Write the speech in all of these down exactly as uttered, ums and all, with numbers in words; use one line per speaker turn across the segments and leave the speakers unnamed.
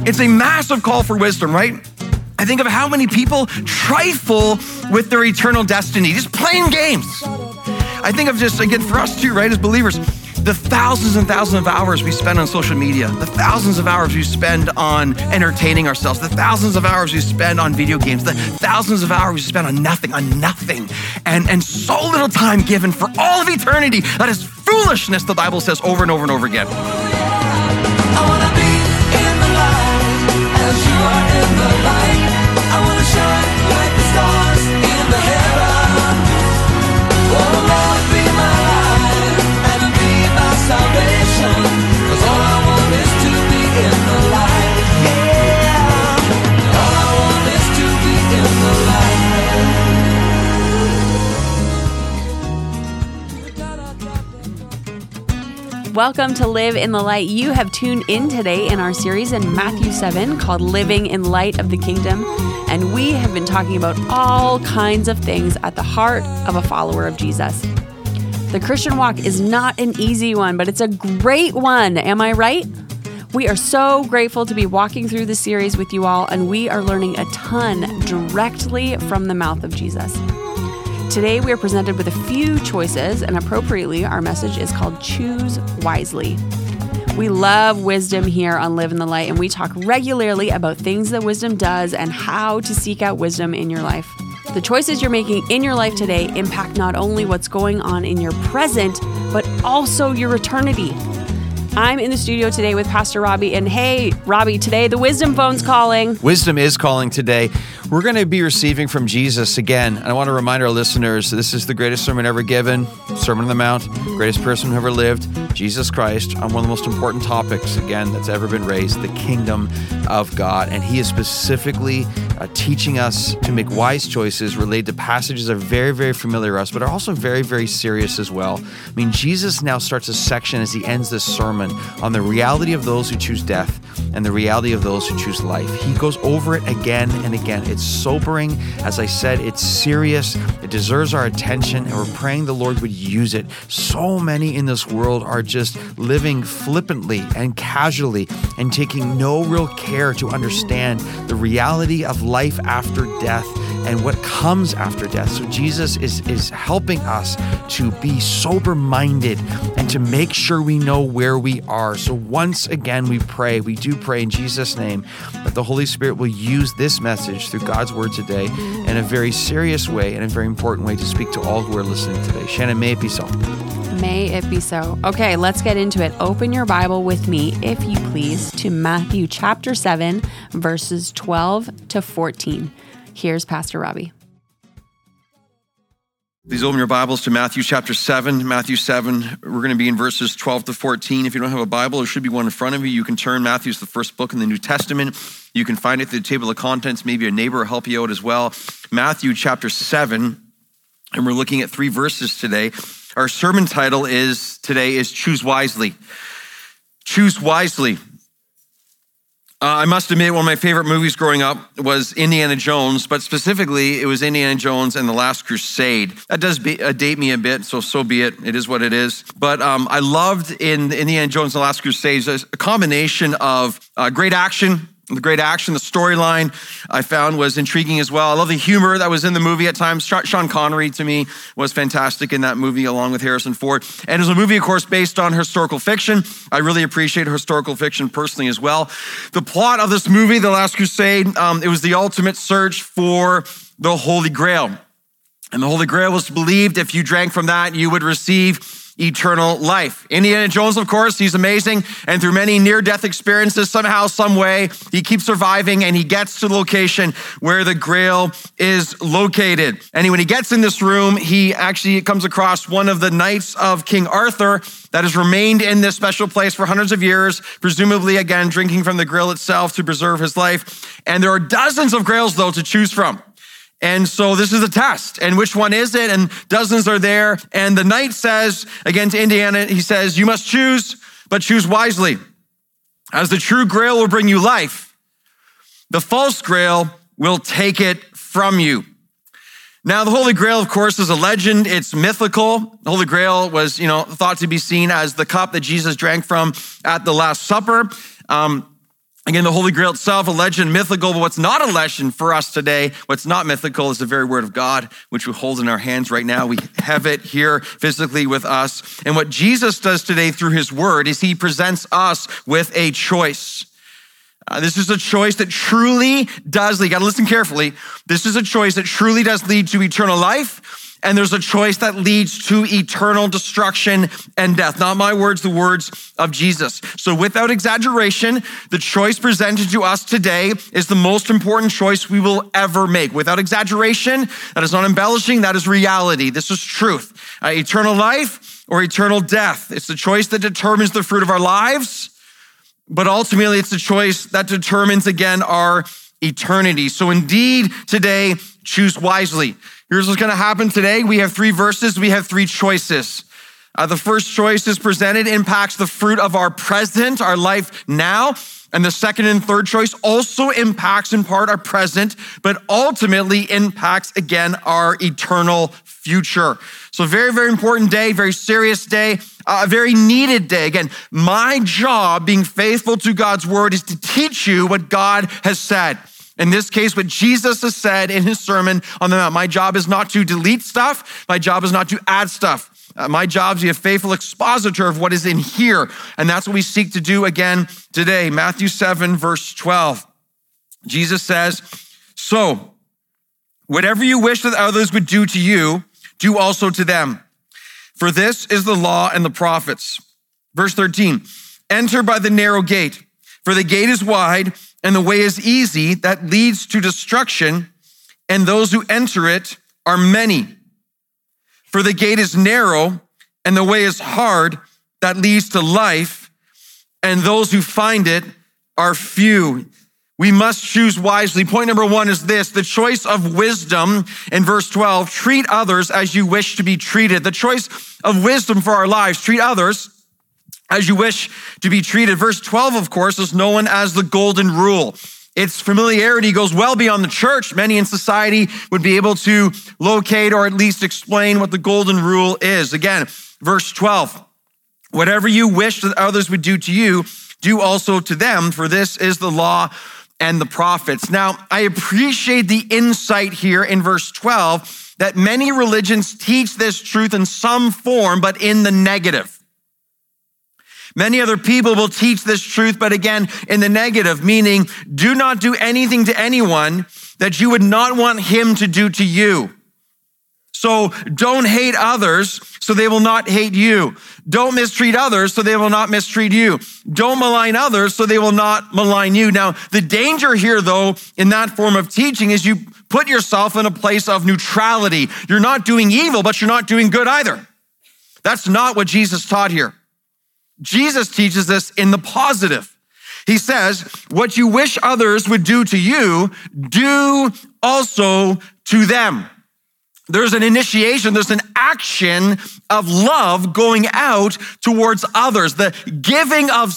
It's a massive call for wisdom, right? I think of how many people trifle with their eternal destiny, just playing games. I think of just, again, for us too, right, as believers, the thousands and thousands of hours we spend on social media, the thousands of hours we spend on entertaining ourselves, the thousands of hours we spend on video games, the thousands of hours we spend on nothing, on nothing, and, and so little time given for all of eternity. That is foolishness, the Bible says over and over and over again.
I wanna be in the light as you are in the light. I wanna shine like the stars in the heaven. Oh Lord, be my light and be my salvation. 'Cause all I want is to be in the light. Yeah. All I want is to be in the light.
Welcome to Live in the Light. You have tuned in today in our series in Matthew seven called Living in Light of the Kingdom. And we have been talking about all kinds of things at the heart of a follower of Jesus. The Christian walk is not an easy one, but it's a great one. Am I right? We are so grateful to be walking through the series with you all, and we are learning a ton directly from the mouth of Jesus. Today, we are presented with a few choices, and appropriately, our message is called Choose Wisely. We love wisdom here on Live in the Light, and we talk regularly about things that wisdom does and how to seek out wisdom in your life. The choices you're making in your life today impact not only what's going on in your present, but also your eternity. I'm in the studio today with Pastor Robbie, and hey, Robbie, today the wisdom phone's calling.
Wisdom is calling today. We're going to be receiving from Jesus again. And I want to remind our listeners, this is the greatest sermon ever given, Sermon on the Mount, greatest person who ever lived, Jesus Christ, on one of the most important topics, again, that's ever been raised, the kingdom of God. And he is specifically uh, teaching us to make wise choices related to passages that are very, very familiar to us, but are also very, very serious as well. I mean, Jesus now starts a section as he ends this sermon on the reality of those who choose death and the reality of those who choose life. He goes over it again and again. It's sobering. As I said, it's serious. It deserves our attention, and we're praying the Lord would use it. So many in this world are just living flippantly and casually and taking no real care to understand the reality of life after death and what comes after death. So Jesus is, is helping us to be sober-minded and to make sure we know where we are. So once again, we pray, we do pray in Jesus' name that the Holy Spirit will use this message through God's word today in a very serious way and a very important way to speak to all who are listening today. Shannon, may it be so.
May it be so. Okay, let's get into it. Open your Bible with me, if you please, to Matthew chapter seven, verses twelve to fourteen. Here's Pastor Robbie.
Please open your Bibles to Matthew chapter seven. Matthew seven, we're going to be in verses twelve to fourteen. If you don't have a Bible, there should be one in front of you. You can turn. Matthew's the first book in the New Testament. You can find it at the table of contents. Maybe a neighbor will help you out as well. Matthew chapter seven, and we're looking at three verses today. Our sermon title is today is Choose Wisely. Choose Wisely. Uh, I must admit, one of my favorite movies growing up was Indiana Jones, but specifically, it was Indiana Jones and the Last Crusade. That does be, uh, date me a bit, so so be it. It is what it is. But um, I loved in Indiana Jones and the Last Crusade a combination of uh, great action. The great action, the storyline I found was intriguing as well. I love the humor that was in the movie at times. Sean Connery, to me, was fantastic in that movie along with Harrison Ford. And it was a movie, of course, based on historical fiction. I really appreciate historical fiction personally as well. The plot of this movie, The Last Crusade, um, it was the ultimate search for the Holy Grail. And the Holy Grail was believed if you drank from that, you would receive eternal life. Indiana Jones, of course, he's amazing. And through many near-death experiences, somehow, some way, he keeps surviving and he gets to the location where the Grail is located. And when he gets in this room, he actually comes across one of the knights of King Arthur that has remained in this special place for hundreds of years, presumably, again, drinking from the Grail itself to preserve his life. And there are dozens of Grails, though, to choose from. And so this is a test. And which one is it? And dozens are there. And the knight says, again to Indiana, he says, you must choose, but choose wisely. As the true Grail will bring you life, the false Grail will take it from you. Now, the Holy Grail, of course, is a legend. It's mythical. The Holy Grail was, you know, thought to be seen as the cup that Jesus drank from at the Last Supper. Um, Again, the Holy Grail itself, a legend, mythical, but what's not a legend for us today, what's not mythical is the very word of God, which we hold in our hands right now. We have it here physically with us. And what Jesus does today through his word is he presents us with a choice. Uh, this is a choice that truly does lead, you gotta listen carefully. This is a choice that truly does lead to eternal life. And there's a choice that leads to eternal destruction and death. Not my words, the words of Jesus. So without exaggeration, the choice presented to us today is the most important choice we will ever make. Without exaggeration, that is not embellishing, that is reality. This is truth. Uh, eternal life or eternal death. It's the choice that determines the fruit of our lives, but ultimately it's the choice that determines, again, our eternity. So indeed, today, choose wisely. Here's what's going to happen today. We have three verses. We have three choices. Uh, the first choice is presented, impacts the fruit of our present, our life now. And the second and third choice also impacts in part our present, but ultimately impacts, again, our eternal future. So very, very important day, very serious day, a very needed day. Again, my job being faithful to God's word is to teach you what God has said. In this case, what Jesus has said in his Sermon on the Mount. My job is not to delete stuff. My job is not to add stuff. Uh, my job is to be a faithful expositor of what is in here. And that's what we seek to do again today. Matthew seven, verse twelve. Jesus says, so whatever you wish that others would do to you, do also to them. For this is the law and the prophets. Verse thirteen, enter by the narrow gate, for the gate is wide and the way is easy that leads to destruction, and those who enter it are many. For the gate is narrow and the way is hard that leads to life, and those who find it are few. We must choose wisely. Point number one is this, the choice of wisdom in verse twelve, treat others as you wish to be treated. The choice of wisdom for our lives, treat others as you wish to be treated. Verse twelve, of course, is known as the golden rule. Its familiarity goes well beyond the church. Many in society would be able to locate or at least explain what the golden rule is. Again, verse twelve, whatever you wish that others would do to you, do also to them, for this is the law and the prophets. Now, I appreciate the insight here in verse twelve that many religions teach this truth in some form, but in the negative. Many other people will teach this truth, but again, in the negative, meaning do not do anything to anyone that you would not want him to do to you. So don't hate others, so they will not hate you. Don't mistreat others, so they will not mistreat you. Don't malign others, so they will not malign you. Now, the danger here, though, in that form of teaching is you put yourself in a place of neutrality. You're not doing evil, but you're not doing good either. That's not what Jesus taught here. Jesus teaches this in the positive. He says, what you wish others would do to you, do also to them. There's an initiation, there's an action of love going out towards others, the giving of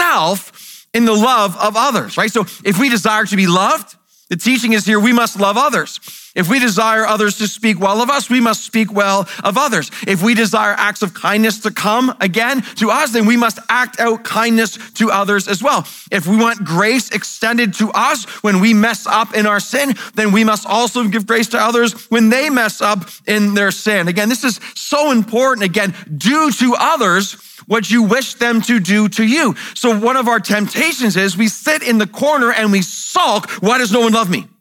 self in the love of others, right? So if we desire to be loved, the teaching is here, we must love others. If we desire others to speak well of us, we must speak well of others. If we desire acts of kindness to come again to us, then we must act out kindness to others as well. If we want grace extended to us when we mess up in our sin, then we must also give grace to others when they mess up in their sin. Again, this is so important. Again, do to others what you wish them to do to you. So one of our temptations is we sit in the corner and we sulk, why does no one love me?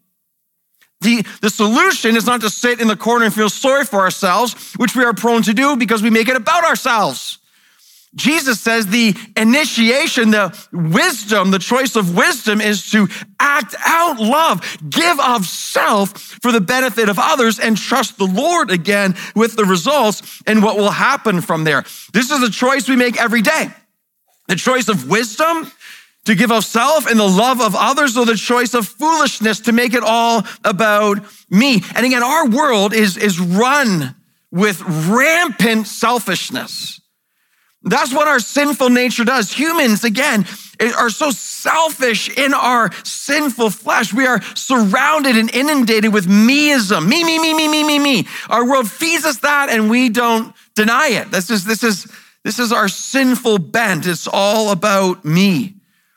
The, the solution is not to sit in the corner and feel sorry for ourselves, which we are prone to do because we make it about ourselves. Jesus says the initiation, the wisdom, the choice of wisdom is to act out love, give of self for the benefit of others, and trust the Lord again with the results and what will happen from there. This is a choice we make every day. The choice of wisdom to give of self and the love of others, or the choice of foolishness to make it all about me. And again, our world is, is run with rampant selfishness. That's what our sinful nature does. Humans, again, are so selfish in our sinful flesh. We are surrounded and inundated with meism. Me, me, me, me, me, me, me. Our world feeds us that and we don't deny it. This is, this is, this is our sinful bent. It's all about me.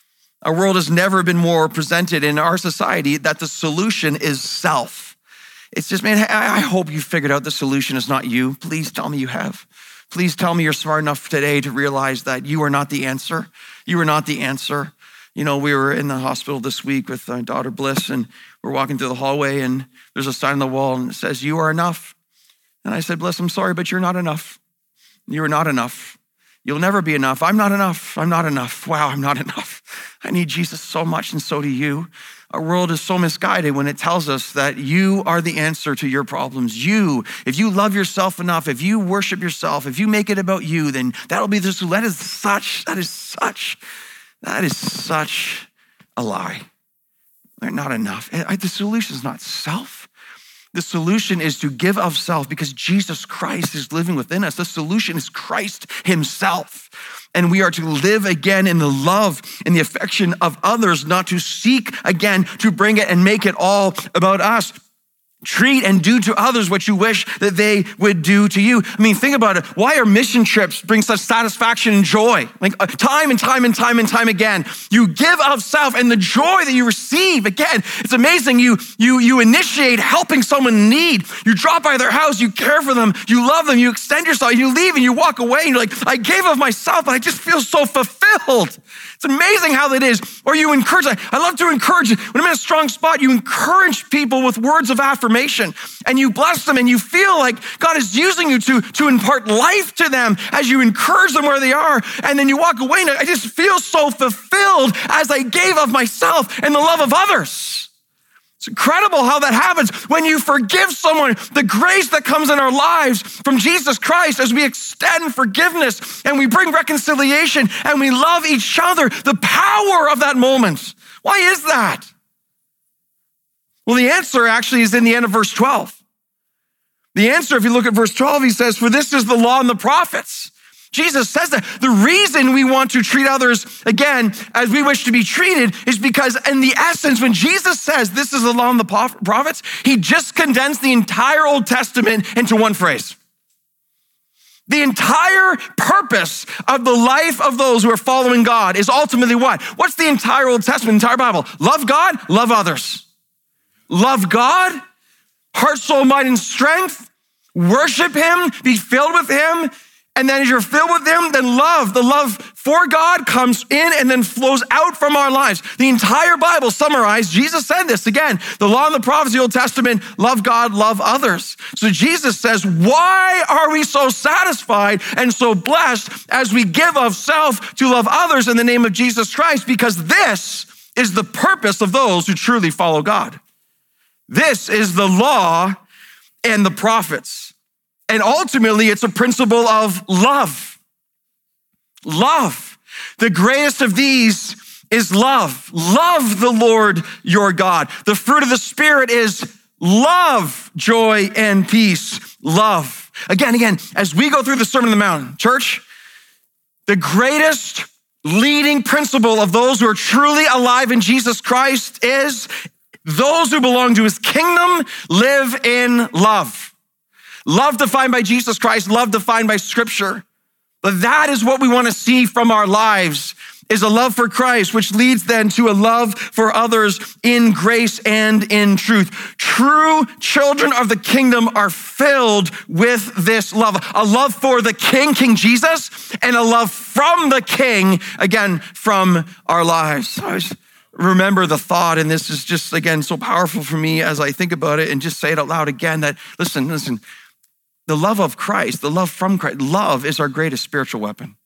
Our world has never been more presented in our society that the solution is self. It's just, man, I hope you figured out the solution is not you. Please tell me you have. Please tell me you're smart enough today to realize that you are not the answer. You are not the answer. You know, we were in the hospital this week with my daughter Bliss, and we're walking through the hallway, and there's a sign on the wall, and it says, "You are enough." And I said, "Bliss, I'm sorry, but you're not enough. You are not enough. You'll never be enough. I'm not enough. I'm not enough. Wow, I'm not enough. I need Jesus so much, and so do you." Our world is so misguided when it tells us that you are the answer to your problems. You, if you love yourself enough, if you worship yourself, if you make it about you, then that'll be the solution. That is such, that is such, that is such a lie. They're not enough. The solution is not self. The solution is to give of self because Jesus Christ is living within us. The solution is Christ himself. And we are to live again in the love and the affection of others, not to seek again to bring it and make it all about us. Treat and do to others what you wish that they would do to you. I mean, think about it. Why are mission trips bring such satisfaction and joy? Like uh, time and time and time and time again, you give of self and the joy that you receive. Again, it's amazing. You, you, you initiate helping someone in need. You drop by their house, you care for them, you love them, you extend yourself, you leave and you walk away and you're like, I gave of myself, but I just feel so fulfilled. It's amazing how that is. Or you encourage, I, I love to encourage. When I'm in a strong spot, you encourage people with words of affirmation and you bless them and you feel like God is using you to, to impart life to them as you encourage them where they are. And then you walk away and I just feel so fulfilled as I gave of myself and the love of others. It's incredible how that happens when you forgive someone. The grace that comes in our lives from Jesus Christ as we extend forgiveness and we bring reconciliation and we love each other, the power of that moment. Why is that? Well, the answer actually is in the end of verse twelve. The answer, if you look at verse twelve, he says, "For this is the law and the prophets." Jesus says that the reason we want to treat others, again, as we wish to be treated is because in the essence, when Jesus says this is the law and the prophets, he just condensed the entire Old Testament into one phrase. The entire purpose of the life of those who are following God is ultimately what? What's the entire Old Testament, entire Bible? Love God, love others. Love God, heart, soul, mind, and strength. Worship him, be filled with him. And then as you're filled with him, then love, the love for God comes in and then flows out from our lives. The entire Bible summarized, Jesus said this again, the law and the prophets, the Old Testament, love God, love others. So Jesus says, why are we so satisfied and so blessed as we give of self to love others in the name of Jesus Christ? Because this is the purpose of those who truly follow God. This is the law and the prophets. And ultimately, it's a principle of love. Love. The greatest of these is love. Love the Lord your God. The fruit of the Spirit is love, joy, and peace. Love. Again, again, as we go through the Sermon on the Mount, church, the greatest leading principle of those who are truly alive in Jesus Christ is those who belong to his kingdom live in love. Love defined by Jesus Christ, love defined by Scripture. But that is what we want to see from our lives, is a love for Christ, which leads then to a love for others in grace and in truth. True children of the kingdom are filled with this love, a love for the King, King Jesus, and a love from the King, again, from our lives. I always remember the thought, and this is just, again, so powerful for me as I think about it and just say it out loud again, that, listen, listen, the love of Christ, the love from Christ, love is our greatest spiritual weapon.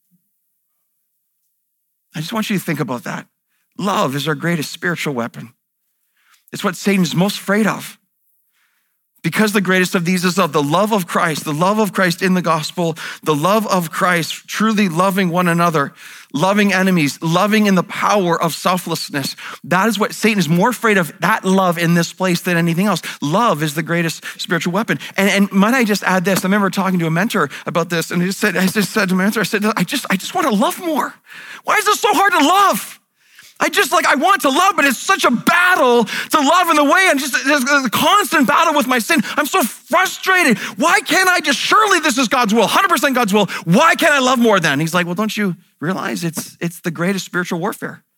I just want you to think about that. Love is our greatest spiritual weapon. It's what Satan's most afraid of. Because the greatest of these is love, the love of Christ, the love of Christ in the gospel, the love of Christ, truly loving one another, loving enemies, loving in the power of selflessness. That is what Satan is more afraid of, that love in this place than anything else. Love is the greatest spiritual weapon. And, and might I just add this? I remember talking to a mentor about this, and he just said, I just said to my mentor, I said, I just, I just want to love more. Why is it so hard to love? I just like, I want to love, but it's such a battle to love in the way. I'm just, there's a constant battle with my sin. I'm so frustrated. Why can't I just, surely this is God's will, one hundred percent God's will. Why can't I love more then? He's like, well, don't you realize it's, it's the greatest spiritual warfare?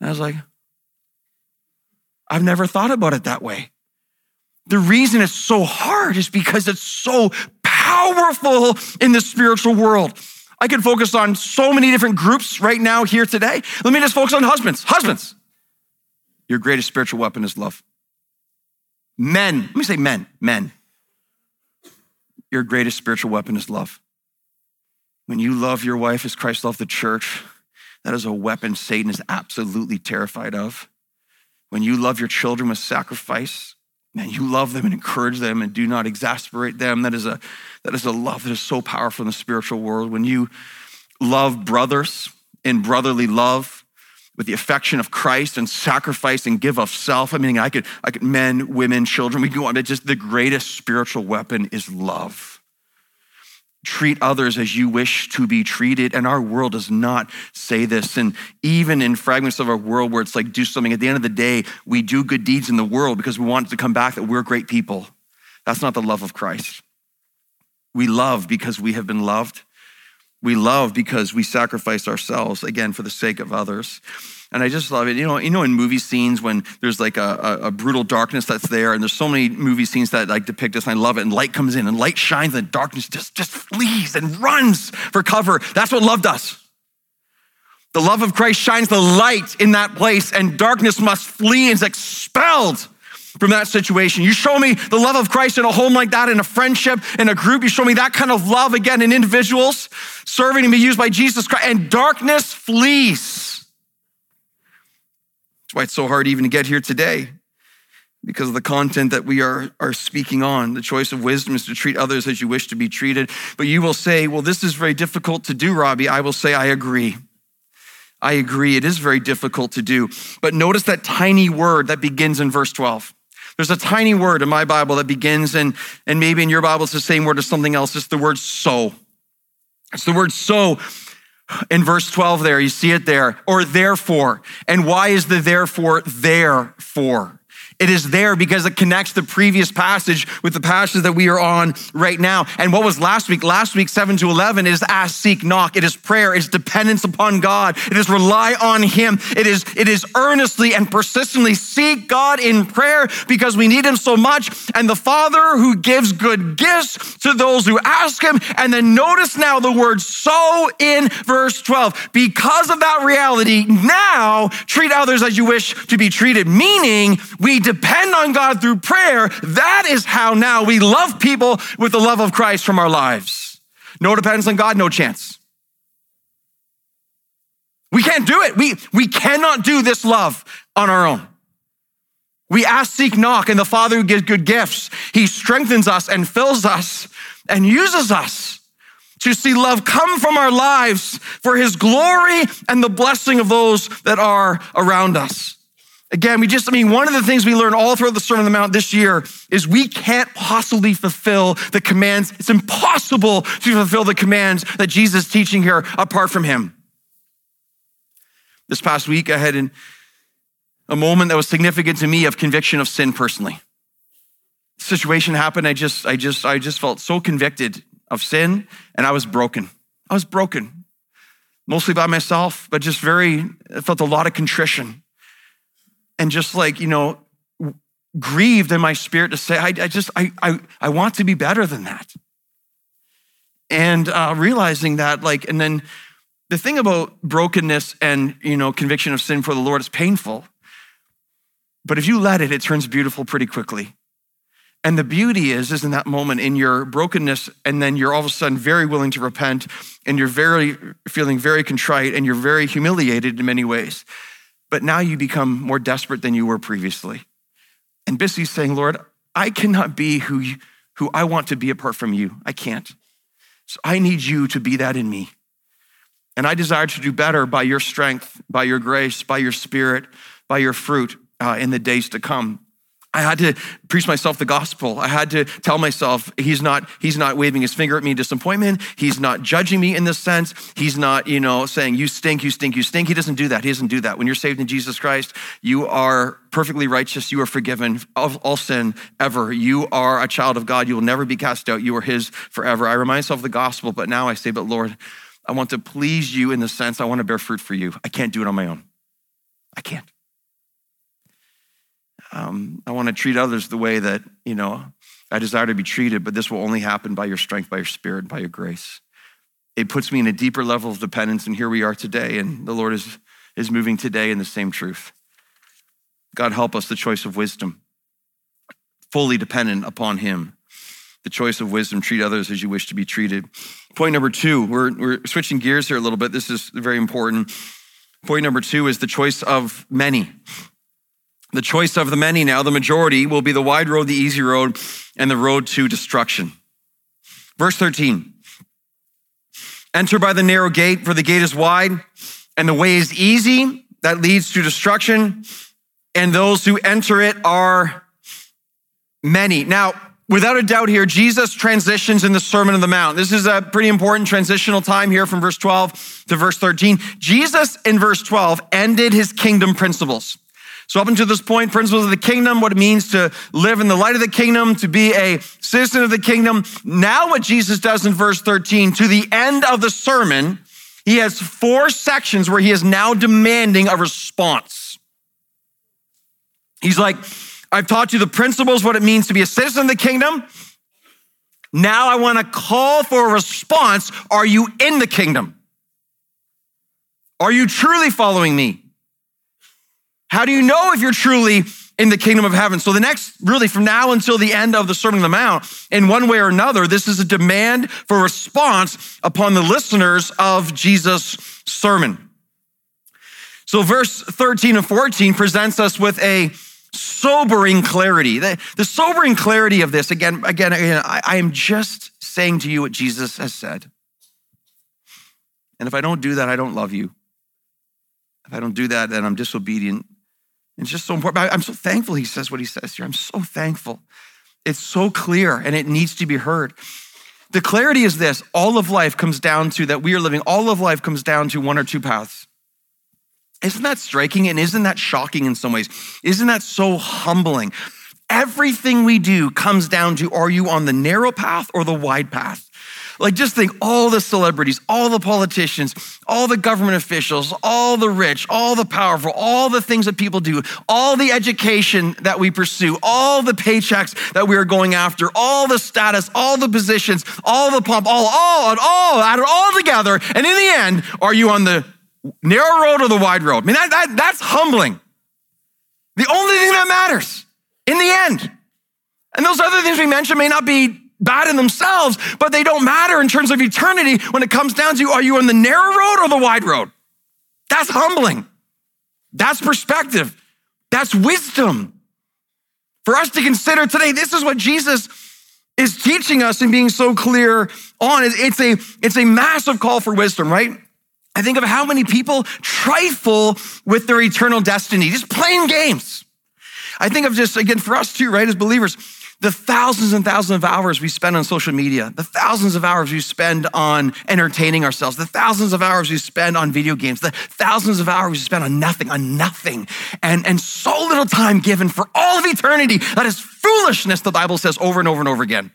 And I was like, I've never thought about it that way. The reason it's so hard is because it's so powerful in the spiritual world. I could focus on so many different groups right now here today. Let me just focus on husbands. Husbands, your greatest spiritual weapon is love. Men, let me say men, men. Your greatest spiritual weapon is love. When you love your wife as Christ loved the church, that is a weapon Satan is absolutely terrified of. When you love your children with sacrifice, and you love them and encourage them and do not exasperate them, that is a that is a love that is so powerful in the spiritual world. When you love brothers in brotherly love with the affection of Christ and sacrifice and give of self. I mean, I could, I could men, women, children, we go on, but just the greatest spiritual weapon is love. Treat others as you wish to be treated. And our world does not say this. And even in fragments of our world where it's like, do something, at the end of the day, we do good deeds in the world because we want it to come back that we're great people. That's not the love of Christ. We love because we have been loved. We love because we sacrifice ourselves, again, for the sake of others. And I just love it. You know, you know, in movie scenes when there's like a, a, a brutal darkness that's there, and there's so many movie scenes that like depict this, and I love it. And light comes in, and light shines, and darkness just, just flees and runs for cover. That's what love does. The love of Christ shines the light in that place, and darkness must flee and is expelled from that situation. You show me the love of Christ in a home like that, in a friendship, in a group. You show me that kind of love again in individuals, serving and be used by Jesus Christ, and darkness flees. That's why it's so hard even to get here today, because of the content that we are, are speaking on. The choice of wisdom is to treat others as you wish to be treated. But you will say, well, this is very difficult to do, Robbie. I will say, I agree. I agree. It is very difficult to do. But notice that tiny word that begins in verse twelve. There's a tiny word in my Bible that begins, and, and maybe in your Bible it's the same word as something else. It's the word so. It's the word so. In verse twelve there, you see it there, or therefore. And why is the therefore there for? It is there because it connects the previous passage with the passage that we are on right now. And what was last week? Last week, seven to eleven, is ask, seek, knock. It is prayer. It's dependence upon God. It is rely on him. It is, it is earnestly and persistently seek God in prayer because we need him so much. And the Father who gives good gifts to those who ask him. And then notice now the word so in verse twelve. Because of that reality, now treat others as you wish to be treated. Meaning we depend on God through prayer. That is how now we love people with the love of Christ from our lives. No dependence on God, no chance. We can't do it. We, we cannot do this love on our own. We ask, seek, knock, and the Father who gives good gifts, he strengthens us and fills us and uses us to see love come from our lives for his glory and the blessing of those that are around us. Again, we just, I mean, one of the things we learned all throughout the Sermon on the Mount this year is we can't possibly fulfill the commands. It's impossible to fulfill the commands that Jesus is teaching here apart from him. This past week, I had an, a moment that was significant to me of conviction of sin personally. The situation happened. I just, I just, I just felt so convicted of sin, and I was broken. I was broken, mostly by myself, but just very, I felt a lot of contrition. And just like, you know, grieved in my spirit to say, I, I just, I, I, I want to be better than that. And uh, realizing that, like, and then the thing about brokenness and, you know, conviction of sin for the Lord is painful. But if you let it, it turns beautiful pretty quickly. And the beauty is, is in that moment in your brokenness, and then you're all of a sudden very willing to repent, and you're very feeling very contrite, and you're very humiliated in many ways. But now you become more desperate than you were previously. And basically saying, Lord, I cannot be who, you, who I want to be apart from you. I can't. So I need you to be that in me. And I desire to do better by your strength, by your grace, by your spirit, by your fruit uh, in the days to come. I had to preach myself the gospel. I had to tell myself he's not, he's not waving his finger at me in disappointment. He's not judging me in this sense. He's not, you know, saying you stink, you stink, you stink. He doesn't do that. He doesn't do that. When you're saved in Jesus Christ, you are perfectly righteous. You are forgiven of all sin ever. You are a child of God. You will never be cast out. You are his forever. I remind myself of the gospel, but now I say, but Lord, I want to please you in the sense I want to bear fruit for you. I can't do it on my own. I can't. Um, I want to treat others the way that, you know, I desire to be treated, but this will only happen by your strength, by your spirit, by your grace. It puts me in a deeper level of dependence, and here we are today, and the Lord is, is moving today in the same truth. God, help us the choice of wisdom, fully dependent upon him. The choice of wisdom, treat others as you wish to be treated. Point number two, we're, we're switching gears here a little bit. This is very important. Point number two is the choice of many. The choice of the many now, the majority, will be the wide road, the easy road, and the road to destruction. Verse thirteen, enter by the narrow gate, for the gate is wide, and the way is easy that leads to destruction, and those who enter it are many. Now, without a doubt here, Jesus transitions in the Sermon on the Mount. This is a pretty important transitional time here from verse twelve to verse thirteen. Jesus in verse twelve ended his kingdom principles. So up until this point, principles of the kingdom, what it means to live in the light of the kingdom, to be a citizen of the kingdom. Now what Jesus does in verse thirteen, to the end of the sermon, he has four sections where he is now demanding a response. He's like, I've taught you the principles, what it means to be a citizen of the kingdom. Now I want to call for a response. Are you in the kingdom? Are you truly following me? How do you know if you're truly in the kingdom of heaven? So the next, really from now until the end of the Sermon on the Mount, in one way or another, this is a demand for response upon the listeners of Jesus' sermon. So verse thirteen and fourteen presents us with a sobering clarity. The, the sobering clarity of this, again, again, again I, I am just saying to you what Jesus has said. And if I don't do that, I don't love you. If I don't do that, then I'm disobedient. It's just so important. I'm so thankful he says what he says here. I'm so thankful. It's so clear and it needs to be heard. The clarity is this: all of life comes down to that we are living, all of life comes down to one or two paths. Isn't that striking and isn't that shocking in some ways? Isn't that so humbling? Everything we do comes down to, are you on the narrow path or the wide path? Like, just think, all the celebrities, all the politicians, all the government officials, all the rich, all the powerful, all the things that people do, all the education that we pursue, all the paychecks that we are going after, all the status, all the positions, all the pomp, all, all, and all, add it all together. And in the end, are you on the narrow road or the wide road? I mean, that, that that's humbling. The only thing that matters in the end. And those other things we mentioned may not be bad in themselves, but they don't matter in terms of eternity when it comes down to, are you on the narrow road or the wide road? That's humbling. That's perspective. That's wisdom. For us to consider today, this is what Jesus is teaching us and being so clear on. It's a, it's a massive call for wisdom, right? I think of how many people trifle with their eternal destiny, just playing games. I think of just, again, for us too, right, as believers, the thousands and thousands of hours we spend on social media, the thousands of hours we spend on entertaining ourselves, the thousands of hours we spend on video games, the thousands of hours we spend on nothing, on nothing, and, and so little time given for all of eternity. That is foolishness, the Bible says over and over and over again.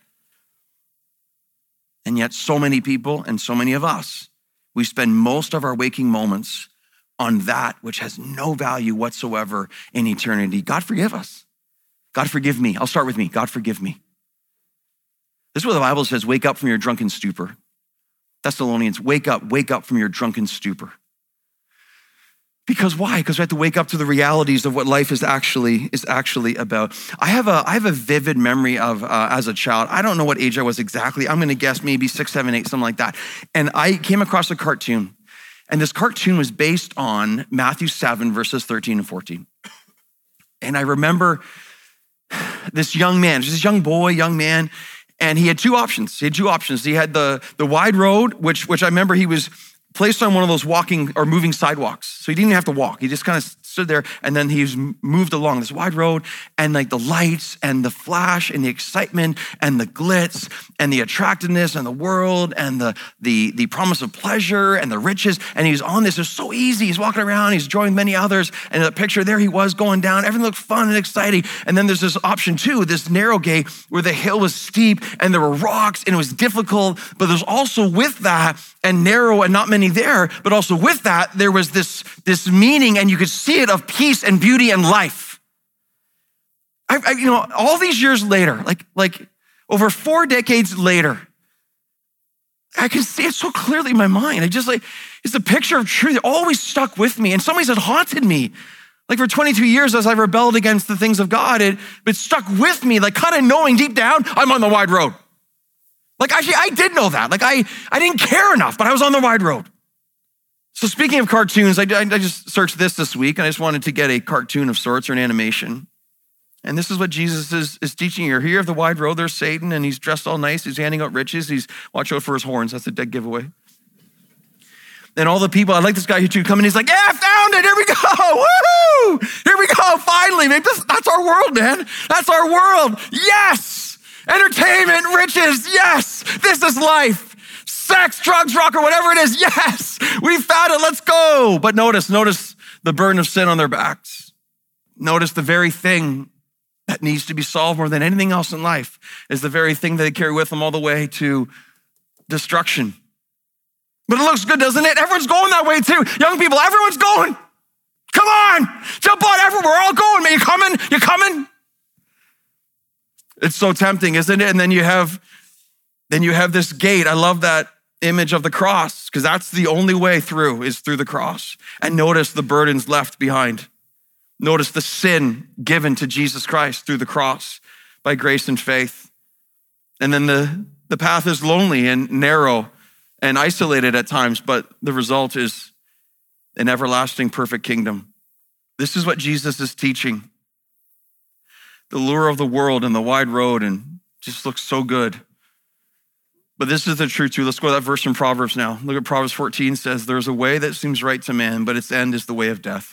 And yet so many people and so many of us, we spend most of our waking moments on that which has no value whatsoever in eternity. God forgive us. God forgive me. I'll start with me. God forgive me. This is what the Bible says: wake up from your drunken stupor. Thessalonians, wake up, wake up from your drunken stupor. Because why? Because we have to wake up to the realities of what life is actually is actually about. I have a I have a vivid memory of uh, as a child. I don't know what age I was exactly. I'm going to guess maybe six, seven, eight, something like that. And I came across a cartoon, and this cartoon was based on Matthew seven, verses thirteen and fourteen. And I remember this young man, this young boy, young man, and he had two options. He had two options. He had the, the wide road, which, which I remember he was placed on one of those walking or moving sidewalks. So he didn't even have to walk. He just kind of stood there, and then he was moved along this wide road, and like the lights and the flash and the excitement and the glitz and the attractiveness and the world and the, the, the promise of pleasure and the riches. And he was on this. It was so easy. He's walking around. He's joining many others. And in the picture there he was going down. Everything looked fun and exciting. And then there's this option two, this narrow gate where the hill was steep and there were rocks and it was difficult. But there's also with that, and narrow and not many there, but also with that, there was this this meaning, and you could see it, of peace and beauty and life. I, I, you know, all these years later, like, like over four decades later, I can see it so clearly in my mind. I just like, it's a picture of truth that always stuck with me. And some ways it haunted me. Like for twenty-two years as I rebelled against the things of God, it, it stuck with me, like kind of knowing deep down, I'm on the wide road. Like actually, I did know that. Like I, I didn't care enough, but I was on the wide road. So speaking of cartoons, I, I, I just searched this this week, and I just wanted to get a cartoon of sorts or an animation. And this is what Jesus is, is teaching here. Here of the wide road, there's Satan, and he's dressed all nice. He's handing out riches. He's, watch out for his horns. That's a dead giveaway. And all the people, I like this guy who to come in. He's like, yeah, I found it. Here we go. Woohoo! Here we go. Finally, man. This, that's our world, man. That's our world. Yes. Entertainment, riches. Yes. This is life. Sex, drugs, rock, or whatever it is. Yes. We found it. Let's go. But notice, notice the burden of sin on their backs. Notice the very thing that needs to be solved more than anything else in life is the very thing that they carry with them all the way to destruction. But it looks good, doesn't it? Everyone's going that way too. Young people, everyone's going. Come on, jump on everywhere. We're all going, man. You coming? You coming? It's so tempting, isn't it? And then you have, then you have this gate. I love that image of the cross because that's the only way through is through the cross. And notice the burdens left behind. Notice the sin given to Jesus Christ through the cross by grace and faith. And then the, the path is lonely and narrow and isolated at times, but the result is an everlasting perfect kingdom. This is what Jesus is teaching. The lure of the world and the wide road and just looks so good. But this is the truth too. Let's go to that verse from Proverbs now. Look at Proverbs fourteen says, there's a way that seems right to man, but its end is the way of death.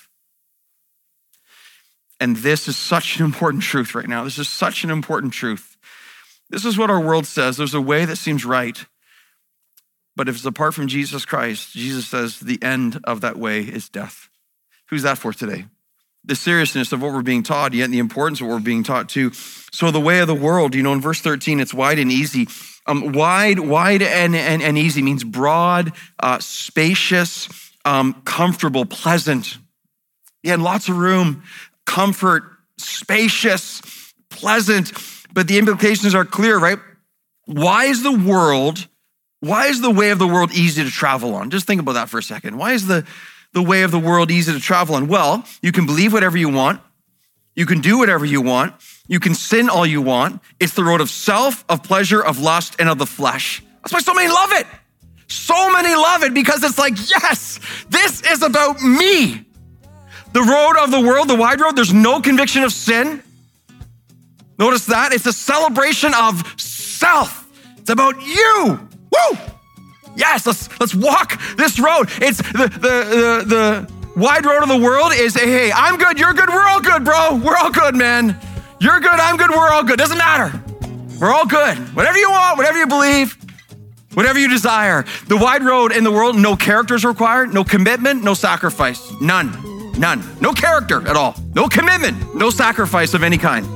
And this is such an important truth right now. This is such an important truth. This is what our world says. There's a way that seems right. But if it's apart from Jesus Christ, Jesus says the end of that way is death. Who's that for today? The seriousness of what we're being taught, yet the importance of what we're being taught too. So the way of the world, you know, in verse thirteen, it's wide and easy. Um, wide, wide and, and, and easy means broad, uh, spacious, um, comfortable, pleasant. Yeah, and lots of room. Comfort, spacious, pleasant, but the implications are clear, right? Why is the world, why is the way of the world easy to travel on? Just think about that for a second. Why is the, the way of the world easy to travel on? Well, you can believe whatever you want. You can do whatever you want. You can sin all you want. It's the road of self, of pleasure, of lust, and of the flesh. That's why so many love it. So many love it because it's like, yes, this is about me. The road of the world, the wide road, there's no conviction of sin. Notice that. It's a celebration of self. It's about you. Woo! Yes, let's let's walk this road. It's the, the, the, the wide road of the world is, hey, I'm good, you're good, we're all good, bro. We're all good, man. You're good, I'm good, we're all good. Doesn't matter. We're all good. Whatever you want, whatever you believe, whatever you desire. The wide road in the world, no character is required, no commitment, no sacrifice, none. None. No character at all. No commitment. No sacrifice of any kind.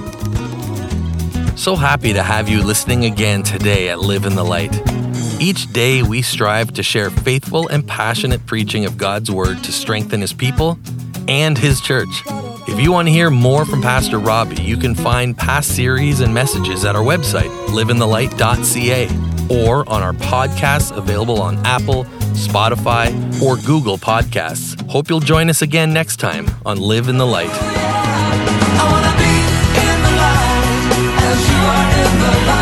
So happy to have you listening again today at Live in the Light. Each day we strive to share faithful and passionate preaching of God's Word to strengthen His people and His church. If you want to hear more from Pastor Robbie, you can find past series and messages at our website, live in the light dot c a, or on our podcasts available on Apple, Spotify, or Google Podcasts. Hope you'll join us again next time on Live in the Light.
I wanna be in the light as you are in the light.